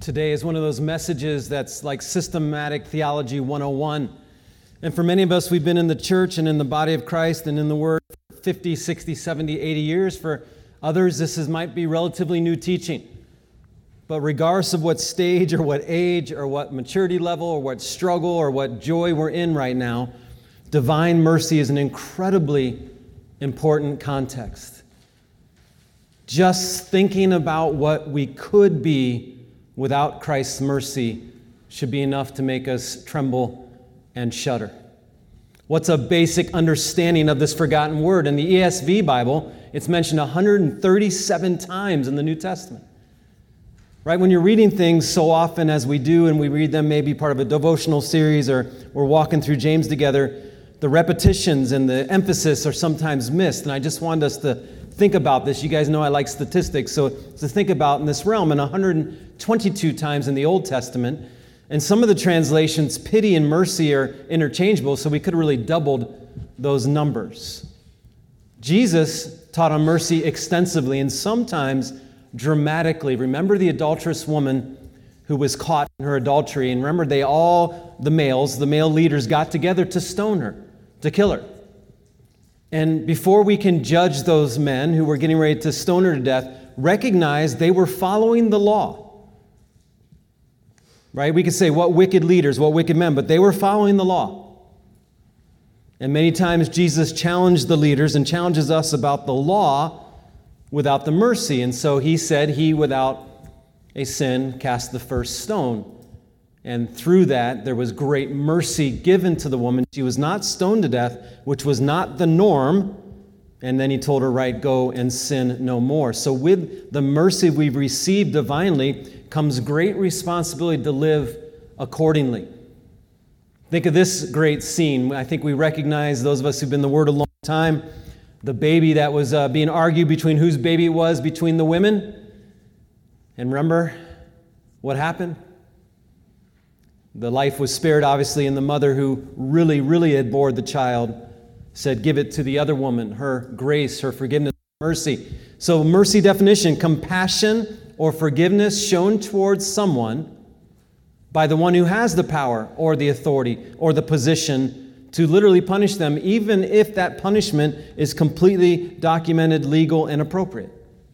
Today is one of those messages that's like systematic theology 101. And for many of us, we've been in the church and in the body of Christ and in the Word for 50, 60, 70, 80 years. For others, might be relatively new teaching. But regardless of what stage or what age or what maturity level or what struggle or what joy we're in right now, divine mercy is an incredibly important context. Just thinking about what we could be without Christ's mercy should be enough to make us tremble and shudder. What's a basic understanding of this forgotten word? In the ESV Bible, it's mentioned 137 times in the New Testament. Right? When you're reading things so often as we do, and we read them maybe part of a devotional series or we're walking through James together, the repetitions and the emphasis are sometimes missed. And I just wanted us to think about this. You guys know I like statistics, so to think about in this realm, and 122 times in the Old Testament. And some of the translations, pity and mercy, are interchangeable, so we could have really doubled those numbers. Jesus taught on mercy extensively and sometimes dramatically. Remember the adulterous woman who was caught in her adultery, and remember the male leaders got together to stone her, to kill her. And before we can judge those men who were getting ready to stone her to death, recognize they were following the law. Right? We could say, what wicked leaders, what wicked men, but they were following the law. And many times Jesus challenged the leaders and challenges us about the law without the mercy. And so he said, he without a sin cast the first stone. And through that, there was great mercy given to the woman. She was not stoned to death, which was not the norm. And then he told her, right, go and sin no more. So with the mercy we've received divinely comes great responsibility to live accordingly. Think of this great scene. I think we recognize, those of us who've been in the Word a long time, the baby that was being argued between whose baby it was between the women. And remember what happened? The life was spared, obviously, and the mother who really, really had bore the child said, give it to the other woman, her grace, her forgiveness, mercy. So mercy definition, compassion or forgiveness shown towards someone by the one who has the power or the authority or the position to literally punish them, even if that punishment is completely documented, legal, and appropriate.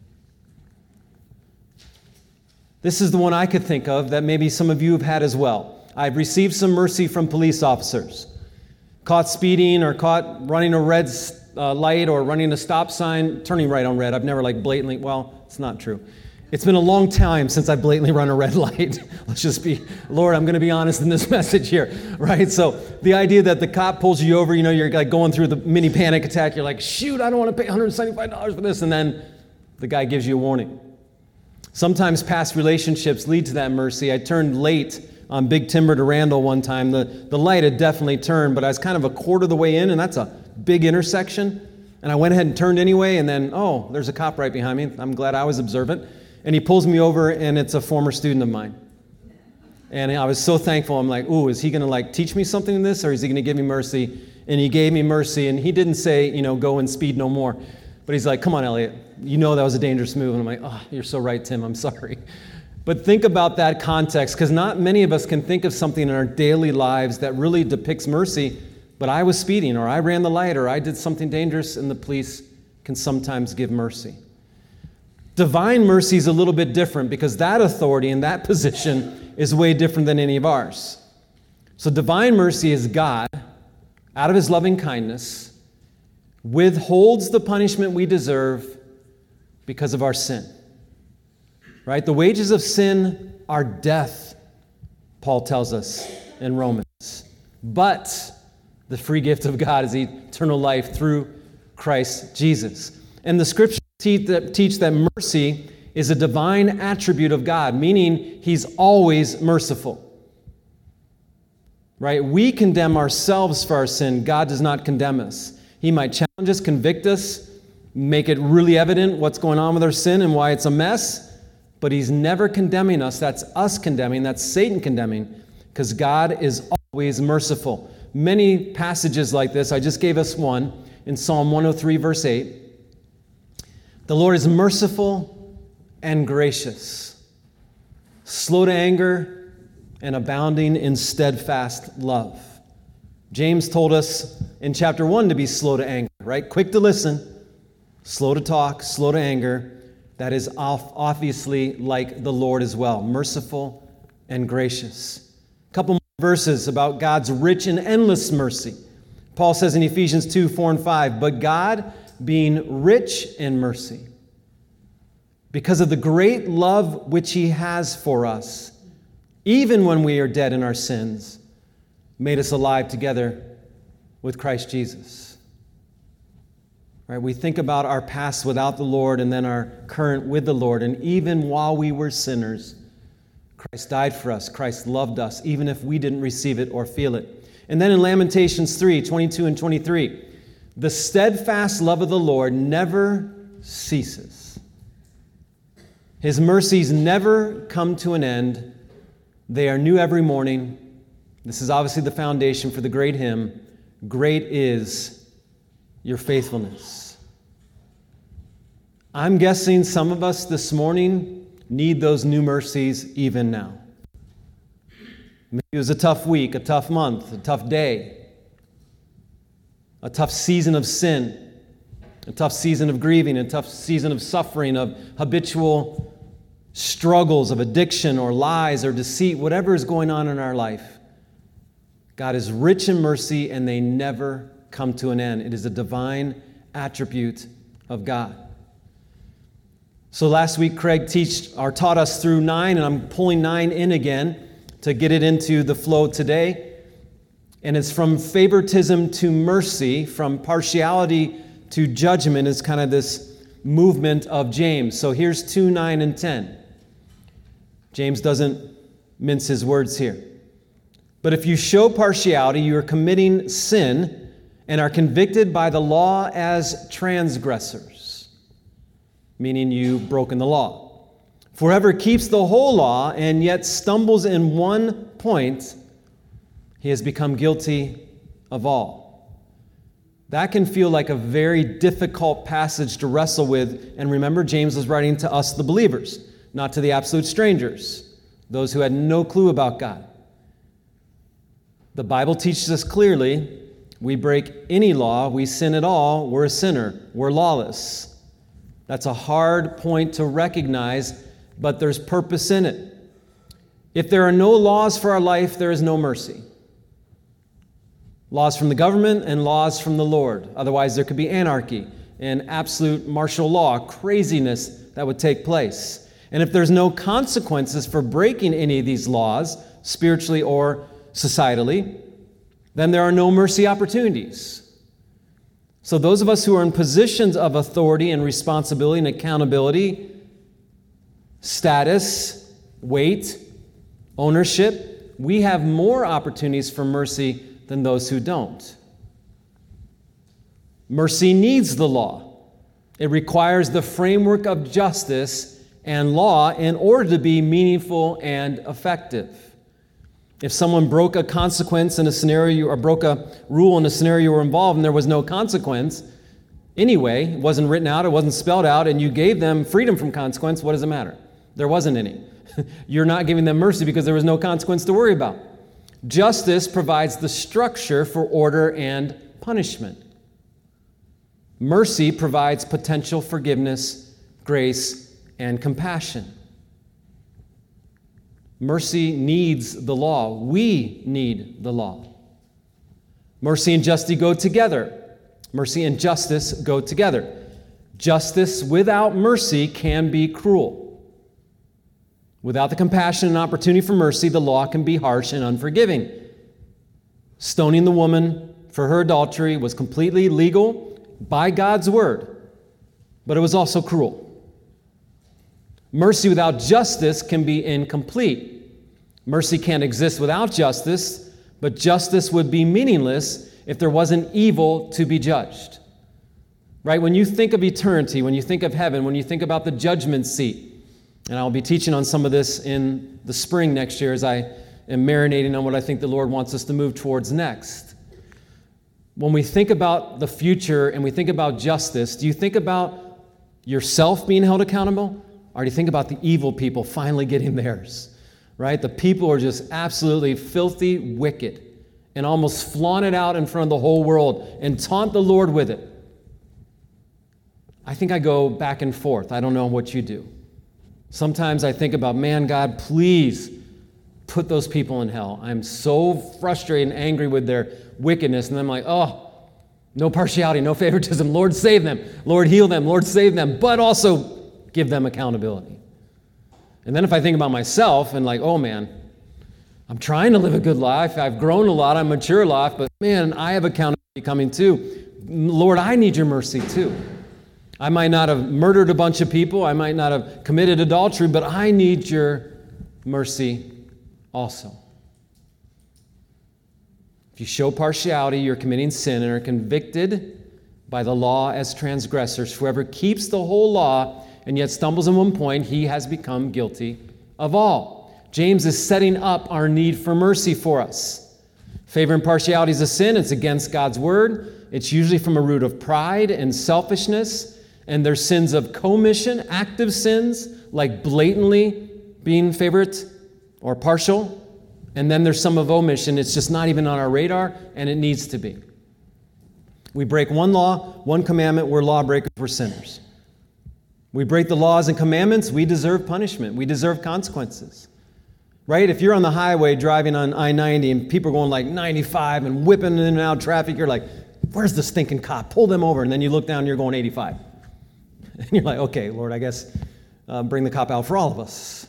This is the one I could think of that maybe some of you have had as well. I've received some mercy from police officers. Caught speeding or caught running a red light or running a stop sign, turning right on red. I've never blatantly, it's not true. It's been a long time since I blatantly run a red light. Let's just be, Lord, I'm going to be honest in this message here, right? So the idea that the cop pulls you over, you're going through the mini panic attack. You're like, shoot, I don't want to pay $175 for this. And then the guy gives you a warning. Sometimes past relationships lead to that mercy. I turned late on Big Timber to Randall one time. The light had definitely turned, but I was kind of a quarter of the way in, and that's a big intersection. And I went ahead and turned anyway, and then, there's a cop right behind me. I'm glad I was observant. And he pulls me over, and it's a former student of mine. And I was so thankful. I'm like, is he going to teach me something in this, or is he going to give me mercy? And he gave me mercy, and he didn't say, go and speed no more. But he's like, come on, Elliot. That was a dangerous move. And I'm like, you're so right, Tim. I'm sorry. But think about that context, because not many of us can think of something in our daily lives that really depicts mercy, but I was speeding, or I ran the light, or I did something dangerous, and the police can sometimes give mercy. Divine mercy is a little bit different, because that authority and that position is way different than any of ours. So divine mercy is God, out of his loving kindness, withholds the punishment we deserve because of our sin. Right? The wages of sin are death, Paul tells us in Romans. But the free gift of God is eternal life through Christ Jesus. And the scriptures teach that mercy is a divine attribute of God, meaning he's always merciful. Right? We condemn ourselves for our sin. God does not condemn us. He might challenge us, convict us, make it really evident what's going on with our sin and why it's a mess. But he's never condemning us. That's us condemning. That's Satan condemning, because God is always merciful. Many passages like this, I just gave us one in Psalm 103, verse 8. The Lord is merciful and gracious, slow to anger, and abounding in steadfast love. James told us in chapter 1 to be slow to anger, right? Quick to listen, slow to talk, slow to anger. That is obviously like the Lord as well, merciful and gracious. A couple more verses about God's rich and endless mercy. Paul says in Ephesians 2, 4 and 5, but God, being rich in mercy, because of the great love which he has for us, even when we are dead in our sins, made us alive together with Christ Jesus. Right? We think about our past without the Lord and then our current with the Lord. And even while we were sinners, Christ died for us. Christ loved us, even if we didn't receive it or feel it. And then in Lamentations 3, 22 and 23, the steadfast love of the Lord never ceases. His mercies never come to an end. They are new every morning. This is obviously the foundation for the great hymn, Great is Your Faithfulness. I'm guessing some of us this morning need those new mercies even now. Maybe it was a tough week, a tough month, a tough day, a tough season of sin, a tough season of grieving, a tough season of suffering, of habitual struggles of addiction or lies or deceit, whatever is going on in our life. God is rich in mercy and they never come to an end. It is a divine attribute of God. So last week, Craig taught us through 9, and I'm pulling 9 in again to get it into the flow today. And it's from favoritism to mercy, from partiality to judgment is kind of this movement of James. So here's 2, 9, and 10. James doesn't mince his words here. But if you show partiality, you are committing sin and are convicted by the law as transgressors, meaning you've broken the law. For whoever keeps the whole law and yet stumbles in one point, he has become guilty of all. That can feel like a very difficult passage to wrestle with. And remember, James was writing to us, the believers, not to the absolute strangers, those who had no clue about God. The Bible teaches us clearly, we break any law, we sin at all, we're a sinner, we're lawless. That's a hard point to recognize, but there's purpose in it. If there are no laws for our life, there is no mercy. Laws from the government and laws from the Lord. Otherwise, there could be anarchy and absolute martial law, craziness that would take place. And if there's no consequences for breaking any of these laws, spiritually or societally, then there are no mercy opportunities. So those of us who are in positions of authority and responsibility and accountability, status, weight, ownership, we have more opportunities for mercy than those who don't. Mercy needs the law. It requires the framework of justice and law in order to be meaningful and effective. If someone broke a consequence in a scenario or broke a rule in a scenario you were involved and there was no consequence, anyway, it wasn't written out, it wasn't spelled out, and you gave them freedom from consequence, what does it matter? There wasn't any. You're not giving them mercy because there was no consequence to worry about. Justice provides the structure for order and punishment. Mercy provides potential forgiveness, grace, and compassion. Mercy needs the law. We need the law. Mercy and justice go together. Mercy and justice go together. Justice without mercy can be cruel. Without the compassion and opportunity for mercy, the law can be harsh and unforgiving. Stoning the woman for her adultery was completely legal by God's word, but it was also cruel. Mercy without justice can be incomplete. Mercy can't exist without justice, but justice would be meaningless if there wasn't evil to be judged. Right? When you think of eternity, when you think of heaven, when you think about the judgment seat, and I'll be teaching on some of this in the spring next year as I am marinating on what I think the Lord wants us to move towards next. When we think about the future and we think about justice, do you think about yourself being held accountable? Or do you think about the evil people finally getting theirs? right? The people are just absolutely filthy wicked and almost flaunt it out in front of the whole world and taunt the Lord with it. I think I go back and forth. I don't know what you do. Sometimes I think about, man, God, please put those people in hell. I'm so frustrated and angry with their wickedness. And I'm like, oh, no partiality, no favoritism. Lord, save them. Lord, heal them. Lord, save them. But also give them accountability. And then if I think about myself and like, oh, man, I'm trying to live a good life. I've grown a lot. I'm mature a lot. But, man, I have accountability coming too. Lord, I need your mercy too. I might not have murdered a bunch of people. I might not have committed adultery, but I need your mercy also. If you show partiality, you're committing sin and are convicted by the law as transgressors. Whoever keeps the whole law and yet stumbles in one point, he has become guilty of all. James is setting up our need for mercy for us. Favor and partiality is a sin. It's against God's word. It's usually from a root of pride and selfishness. And there's sins of commission, active sins, like blatantly being favorite or partial. And then there's some of omission. It's just not even on our radar, and it needs to be. We break one law, one commandment, we're lawbreakers, we're sinners. We break the laws and commandments, we deserve punishment. We deserve consequences. Right? If you're on the highway driving on I-90 and people are going like 95 and whipping in and out of traffic, you're like, where's the stinking cop? Pull them over. And then you look down and you're going 85. And you're like, okay, Lord, I guess bring the cop out for all of us.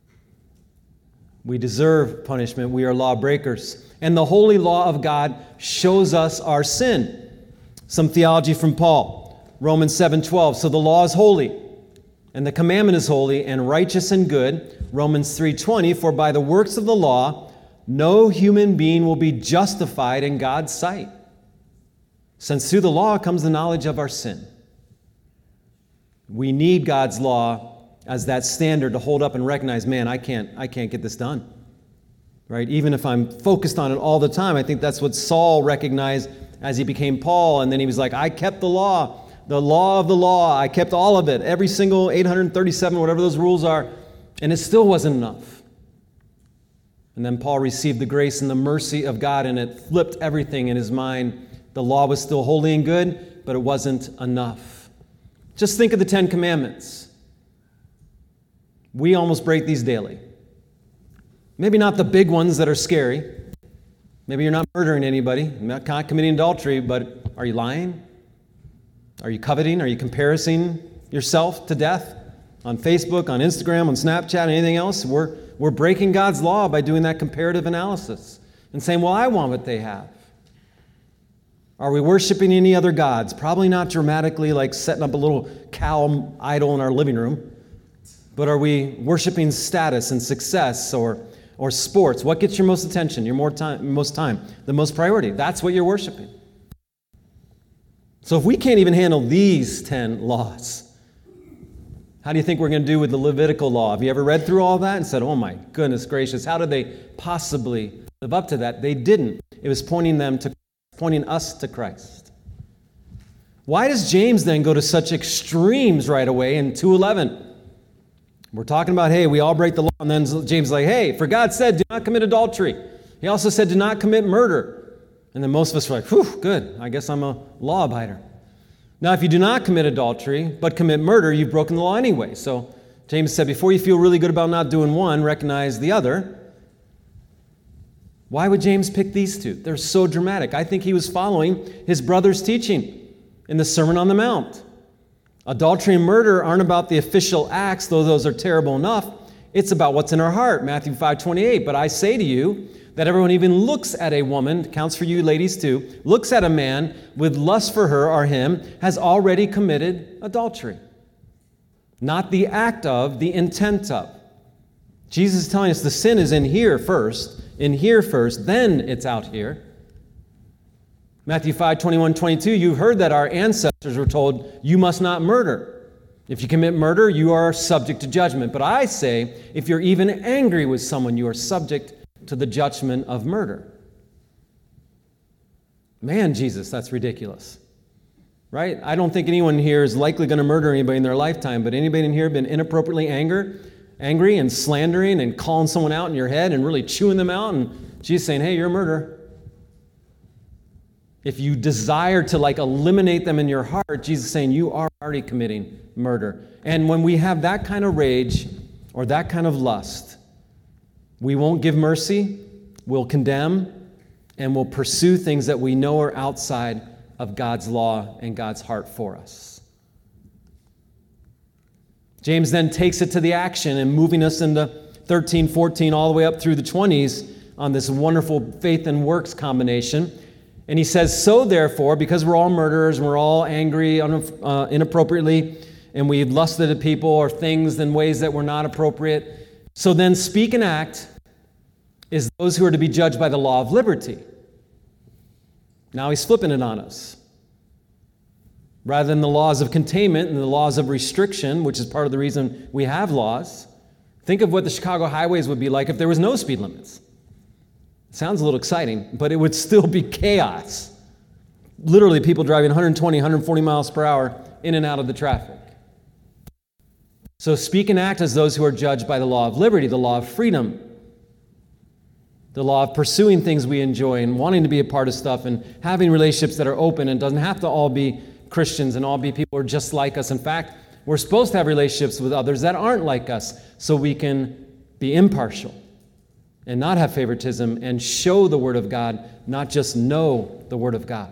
We deserve punishment. We are lawbreakers. And the holy law of God shows us our sin. Some theology from Paul. Romans 7:12. So the law is holy, and the commandment is holy and righteous and good. Romans 3:20. For by the works of the law, no human being will be justified in God's sight, since through the law comes the knowledge of our sin. We need God's law as that standard to hold up and recognize, man, I can't get this done. Right? Even if I'm focused on it all the time. I think that's what Saul recognized as he became Paul. And then he was like, I kept the law of the law. I kept all of it, every single 837, whatever those rules are. And it still wasn't enough. And then Paul received the grace and the mercy of God, and it flipped everything in his mind. The law was still holy and good, but it wasn't enough. Just think of the 10 Commandments. We almost break these daily. Maybe not the big ones that are scary. Maybe you're not murdering anybody, you're not committing adultery, but are you lying? Are you coveting? Are you comparing yourself to death on Facebook, on Instagram, on Snapchat, and anything else? We're breaking God's law by doing that comparative analysis and saying, well, I want what they have. Are we worshiping any other gods? Probably not dramatically like setting up a little cow idol in our living room. But are we worshiping status and success or sports? What gets your most attention, your most time, the most priority? That's what you're worshiping. So if we can't even handle these 10 laws, how do you think we're going to do with the Levitical law? Have you ever read through all that and said, oh my goodness gracious, how did they possibly live up to that? They didn't. It was pointing us to Christ. Why does James then go to such extremes right away in 2:11? We're talking about, hey, we all break the law, and then James is like, hey, for God said, do not commit adultery. He also said, do not commit murder. And then most of us are like, whew, good, I guess I'm a law abider. Now, if you do not commit adultery, but commit murder, you've broken the law anyway. So James said, before you feel really good about not doing one, recognize the other. Why would James pick these two? They're so dramatic. I think he was following his brother's teaching in the Sermon on the Mount. Adultery and murder aren't about the official acts, though those are terrible enough. It's about what's in our heart, Matthew 5:28. But I say to you that everyone even looks at a woman, counts for you ladies too, looks at a man with lust for her or him, has already committed adultery. Not the act of, the intent of. Jesus is telling us the sin is in here first, then it's out here. Matthew 5:21-22, you've heard that our ancestors were told, you must not murder. If you commit murder, you are subject to judgment. But I say, if you're even angry with someone, you are subject to the judgment of murder. Man, Jesus, that's ridiculous. Right? I don't think anyone here is likely going to murder anybody in their lifetime, but anybody in here been inappropriately angry and slandering and calling someone out in your head and really chewing them out, and Jesus saying, hey, you're a murderer. If you desire to eliminate them in your heart, Jesus is saying you are already committing murder. And when we have that kind of rage or that kind of lust, we won't give mercy, we'll condemn, and we'll pursue things that we know are outside of God's law and God's heart for us. James then takes it to the action and moving us into 13, 14, all the way up through the 20s on this wonderful faith and works combination. And he says, so therefore, because we're all murderers and we're all angry inappropriately, and we've lusted at people or things in ways that were not appropriate, so then speak and act is those who are to be judged by the law of liberty. Now he's flipping it on us. Rather than the laws of containment and the laws of restriction, which is part of the reason we have laws, think of what the Chicago highways would be like if there was no speed limits. Sounds a little exciting, but it would still be chaos. Literally people driving 120, 140 miles per hour in and out of the traffic. So speak and act as those who are judged by the law of liberty, the law of freedom, the law of pursuing things we enjoy and wanting to be a part of stuff and having relationships that are open and doesn't have to all be Christians and all be people who are just like us. In fact, we're supposed to have relationships with others that aren't like us so we can be impartial and not have favoritism and show the Word of God, not just know the Word of God.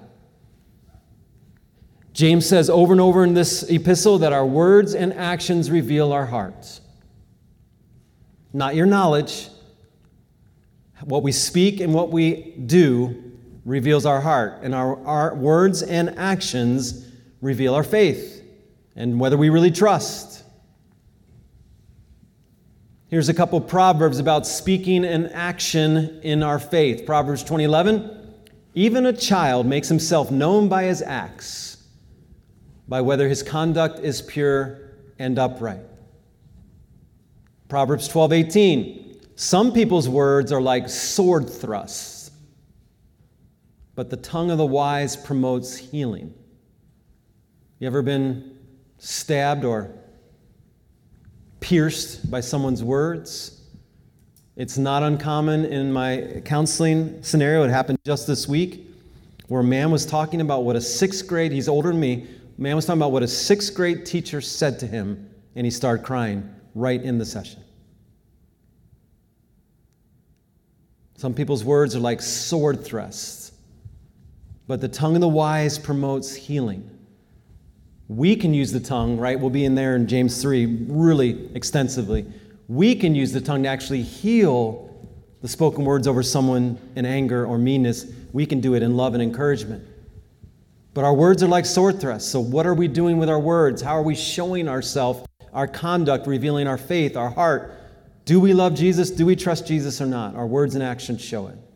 James says over and over in this epistle that our words and actions reveal our hearts. Not your knowledge. What we speak and what we do reveals our heart, and our words and actions reveal our faith and whether we really trust. Here's a couple Proverbs about speaking and action in our faith. Proverbs 20:11, even a child makes himself known by his acts, by whether his conduct is pure and upright. Proverbs 12:18, some people's words are like sword thrusts, but the tongue of the wise promotes healing. You ever been stabbed or pierced by someone's words? It's not uncommon in my counseling scenario. It happened just this week where a man was talking about what a sixth grade, he's older than me, a man was talking about what a sixth grade teacher said to him, and he started crying right in the session. Some people's words are like sword thrusts, but the tongue of the wise promotes healing. We can use the tongue, right? We'll be in there in James 3 really extensively. We can use the tongue to actually heal the spoken words over someone in anger or meanness. We can do it in love and encouragement. But our words are like sword thrusts. So what are we doing with our words? How are we showing ourselves, our conduct, revealing our faith, our heart? Do we love Jesus? Do we trust Jesus or not? Our words and actions show it.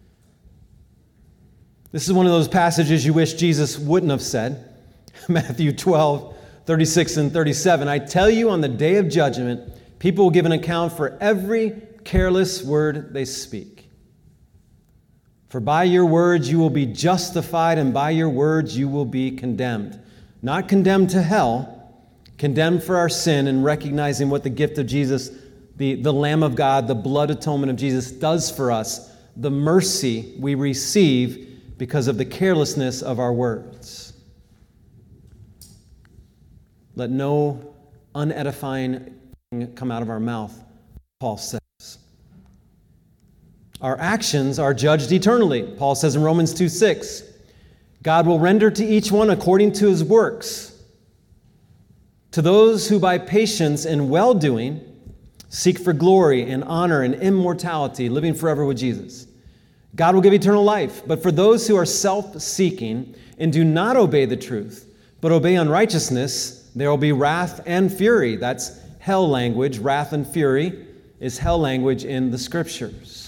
This is one of those passages you wish Jesus wouldn't have said. Matthew 12:36 and 37. I tell you, on the day of judgment, people will give an account for every careless word they speak. For by your words you will be justified, and by your words you will be condemned. Not condemned to hell, condemned for our sin and recognizing what the gift of Jesus, the Lamb of God, the blood atonement of Jesus does for us, the mercy we receive because of the carelessness of our words. Let no unedifying thing come out of our mouth, Paul says. Our actions are judged eternally. Paul says in Romans 2:6, God will render to each one according to his works. To those who by patience and well-doing seek for glory and honor and immortality, living forever with Jesus, God will give eternal life. But for those who are self-seeking and do not obey the truth, but obey unrighteousness, there will be wrath and fury. That's hell language. Wrath and fury is hell language in the Scriptures.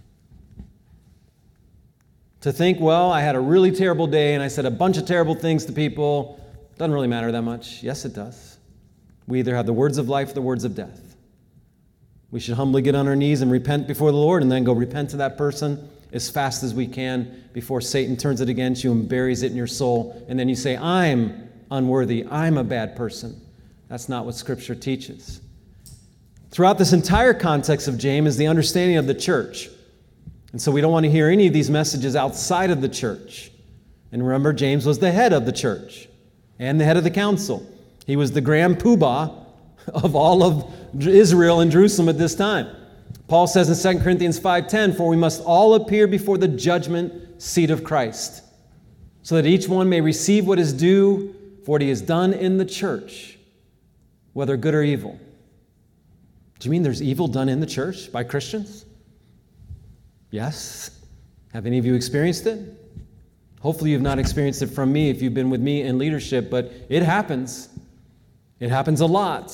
To think, well, I had a really terrible day and I said a bunch of terrible things to people, doesn't really matter that much. Yes, it does. We either have the words of life or the words of death. We should humbly get on our knees and repent before the Lord and then go repent to that person as fast as we can before Satan turns it against you and buries it in your soul. And then you say, I'm unworthy. I'm a bad person. That's not what Scripture teaches. Throughout this entire context of James is the understanding of the church. And so we don't want to hear any of these messages outside of the church. And remember, James was the head of the church and the head of the council. He was the grand poobah of all of Israel and Jerusalem at this time. Paul says in 2 Corinthians 5:10, "For we must all appear before the judgment seat of Christ, so that each one may receive what is due for what he has done in the church, whether good or evil." Do you mean there's evil done in the church by Christians? Yes. Have any of you experienced it? Hopefully you've not experienced it from me if you've been with me in leadership, but it happens. It happens a lot.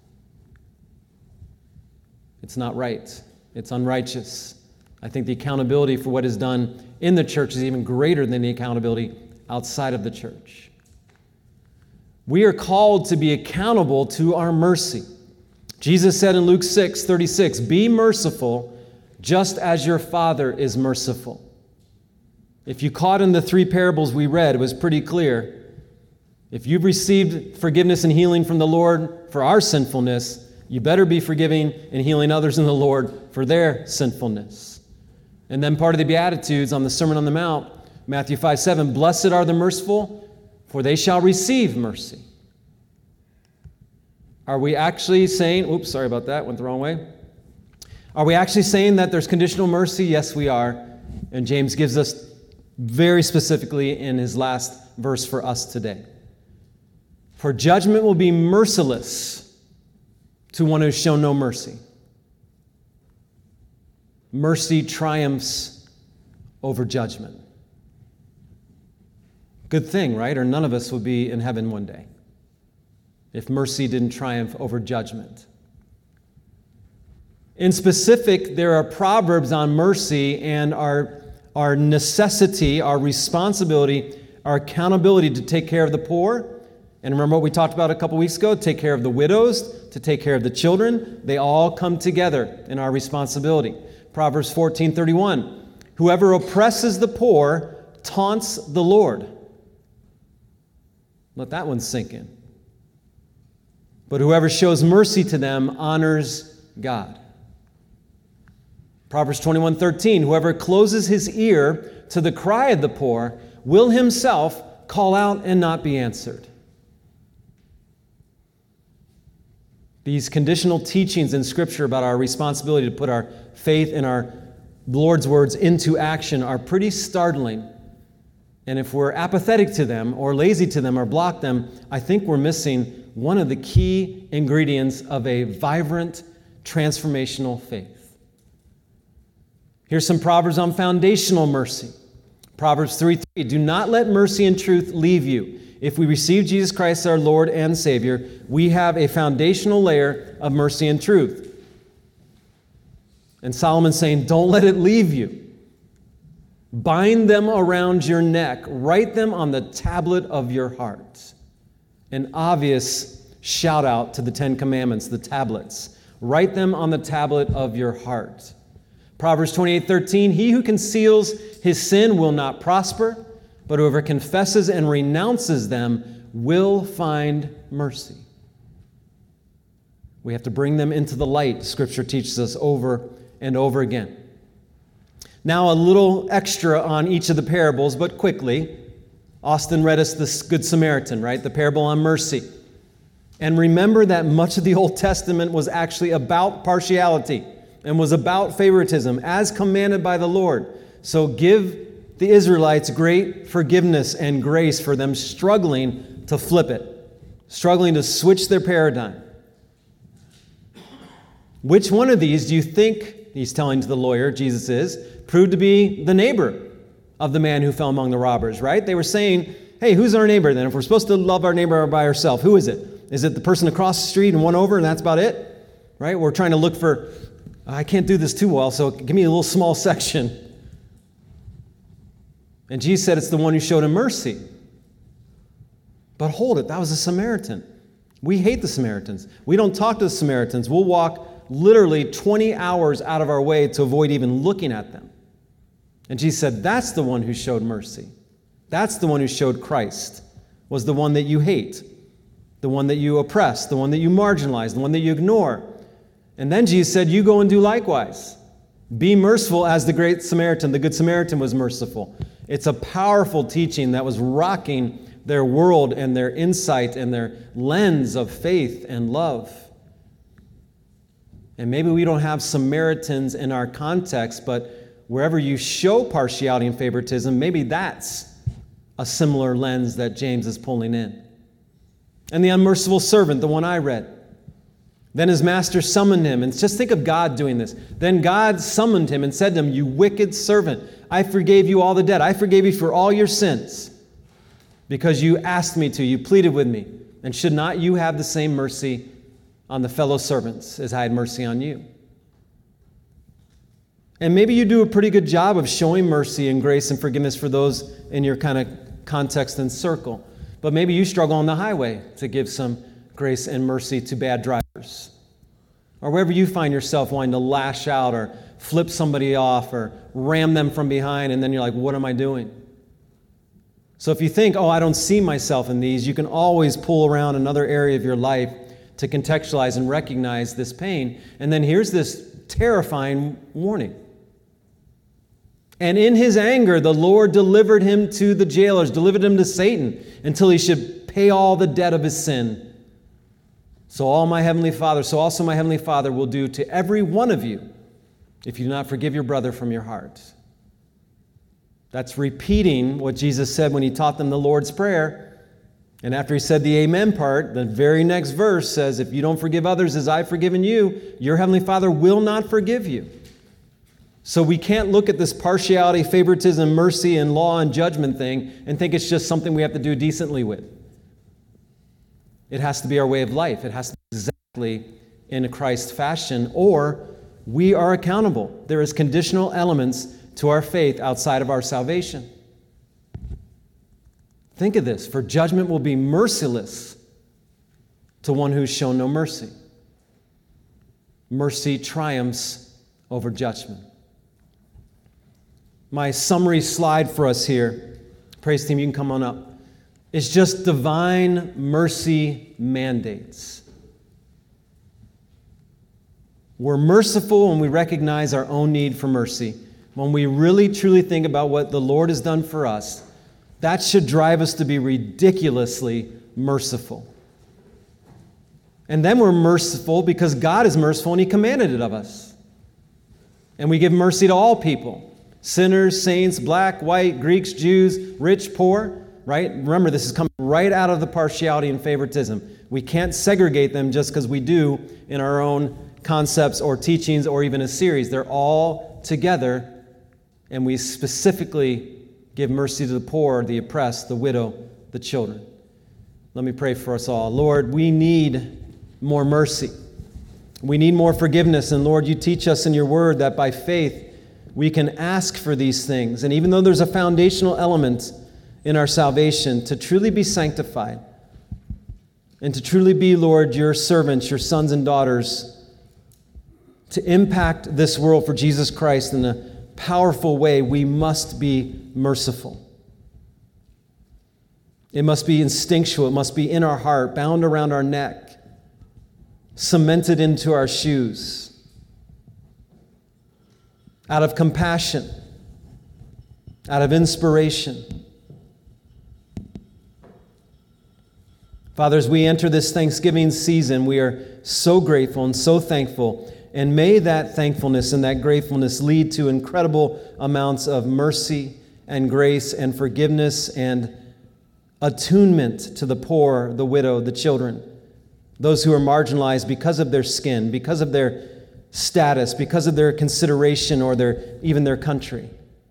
It's not right. It's unrighteous. I think the accountability for what is done in the church is even greater than the accountability outside of the church. We are called to be accountable to our mercy. Jesus said in Luke 6:36, "Be merciful just as your Father is merciful." If you caught in the 3 parables we read, it was pretty clear. If you've received forgiveness and healing from the Lord for our sinfulness, you better be forgiving and healing others in the Lord for their sinfulness. And then part of the Beatitudes on the Sermon on the Mount, Matthew 5:7, "Blessed are the merciful, for they shall receive mercy." Are we actually saying, oops, sorry about that, went the wrong way. Are we actually saying that there's conditional mercy? Yes, we are. And James gives us very specifically in his last verse for us today. "For judgment will be merciless to one who has shown no mercy." Mercy triumphs over judgment. Good thing, right? Or none of us would be in heaven one day if mercy didn't triumph over judgment. In specific, there are proverbs on mercy and our necessity, our responsibility, our accountability to take care of the poor. And remember what we talked about a couple weeks ago? Take care of the widows, to take care of the children. They all come together in our responsibility. Proverbs 14:31, "Whoever oppresses the poor taunts the Lord." Let that one sink in. "But whoever shows mercy to them honors God." Proverbs 21:13, "Whoever closes his ear to the cry of the poor will himself call out and not be answered." These conditional teachings in Scripture about our responsibility to put our faith in our Lord's words into action are pretty startling. And if we're apathetic to them or lazy to them or block them, I think we're missing one of the key ingredients of a vibrant, transformational faith. Here's some Proverbs on foundational mercy. Proverbs 3:3, "Do not let mercy and truth leave you." If we receive Jesus Christ, our Lord and Savior, we have a foundational layer of mercy and truth. And Solomon's saying, don't let it leave you. Bind them around your neck. Write them on the tablet of your heart. An obvious shout out to the 10 Commandments, the tablets. Write them on the tablet of your heart. Proverbs 28:13, "He who conceals his sin will not prosper, but whoever confesses and renounces them will find mercy." We have to bring them into the light, Scripture teaches us over and over again. Now, a little extra on each of the parables, but quickly. Austin read us the Good Samaritan, right? The parable on mercy. And remember that much of the Old Testament was actually about partiality and was about favoritism as commanded by the Lord. So give the Israelites great forgiveness and grace for them struggling to flip it, struggling to switch their paradigm. Which one of these do you think, he's telling to the lawyer, Jesus is, proved to be the neighbor of the man who fell among the robbers, right? They were saying, hey, who's our neighbor then? If we're supposed to love our neighbor by ourselves, who is it? Is it the person across the street and one over and that's about it? Right? We're trying to look for, I can't do this too well, so give me a little small section. And Jesus said it's the one who showed him mercy. But hold it, that was a Samaritan. We hate the Samaritans. We don't talk to the Samaritans. We'll walk literally 20 hours out of our way to avoid even looking at them. And Jesus said, that's the one who showed mercy. That's the one who showed Christ, was the one that you hate, the one that you oppress, the one that you marginalize, the one that you ignore. And then Jesus said, you go and do likewise. Be merciful as the Great Samaritan, the Good Samaritan, was merciful. It's a powerful teaching that was rocking their world and their insight and their lens of faith and love. And maybe we don't have Samaritans in our context, but wherever you show partiality and favoritism, maybe that's a similar lens that James is pulling in. And the unmerciful servant, the one I read. Then his master summoned him. And just think of God doing this. Then God summoned him and said to him, you wicked servant, I forgave you all the debt. I forgave you for all your sins because you asked me to. You pleaded with me. And should not you have the same mercy on the fellow servants as I had mercy on you? And maybe you do a pretty good job of showing mercy and grace and forgiveness for those in your kind of context and circle. But maybe you struggle on the highway to give some grace and mercy to bad drivers. Or wherever you find yourself wanting to lash out or flip somebody off or ram them from behind, and then you're like, what am I doing? So if you think, I don't see myself in these, you can always pull around another area of your life to contextualize and recognize this pain. And then here's this terrifying warning. And in his anger, the Lord delivered him to the jailers, delivered him to Satan, until he should pay all the debt of his sin. So also my Heavenly Father will do to every one of you if you do not forgive your brother from your heart. That's repeating what Jesus said when he taught them the Lord's Prayer. And after he said the amen part, the very next verse says, if you don't forgive others as I've forgiven you, your Heavenly Father will not forgive you. So we can't look at this partiality, favoritism, mercy, and law and judgment thing and think it's just something we have to do decently with. It has to be our way of life. It has to be exactly in a Christ fashion, or we are accountable. There is conditional elements to our faith outside of our salvation. Think of this, for judgment will be merciless to one who's shown no mercy. Mercy triumphs over judgment. My summary slide for us here, praise team, you can come on up, is just divine mercy mandates. We're merciful when we recognize our own need for mercy. When we really, truly think about what the Lord has done for us, that should drive us to be ridiculously merciful. And then we're merciful because God is merciful and He commanded it of us. And we give mercy to all people. Sinners, saints, black, white, Greeks, Jews, rich, poor, right? Remember, this is coming right out of the partiality and favoritism. We can't segregate them just because we do in our own concepts or teachings or even a series. They're all together, and we specifically give mercy to the poor, the oppressed, the widow, the children. Let me pray for us all. Lord, we need more mercy. We need more forgiveness. And Lord, you teach us in your word that by faith we can ask for these things. And even though there's a foundational element in our salvation to truly be sanctified and to truly be, Lord, your servants, your sons and daughters, to impact this world for Jesus Christ in a powerful way, we must be merciful. It must be instinctual. It must be in our heart, bound around our neck, cemented into our shoes. Out of compassion, out of inspiration. Father, as we enter this Thanksgiving season, we are so grateful and so thankful. And may that thankfulness and that gratefulness lead to incredible amounts of mercy and grace and forgiveness and attunement to the poor, the widow, the children, those who are marginalized because of their skin, because of their status, because of their consideration or even their country.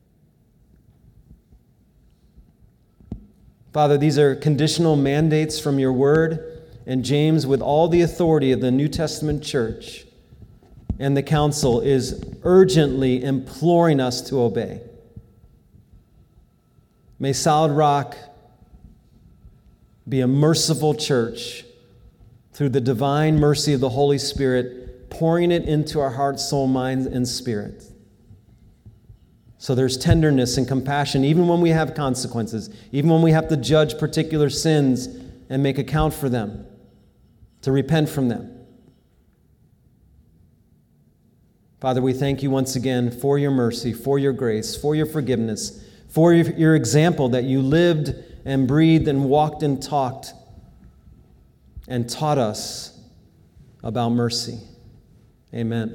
Father, these are conditional mandates from your word, and James, with all the authority of the New Testament church and the council, is urgently imploring us to obey. May Solid Rock be a merciful church through the divine mercy of the Holy Spirit, pouring it into our heart, soul, mind, and spirit. So there's tenderness and compassion, even when we have consequences, even when we have to judge particular sins and make account for them, to repent from them. Father, we thank you once again for your mercy, for your grace, for your forgiveness, for your example that you lived and breathed and walked and talked and taught us about mercy. Amen.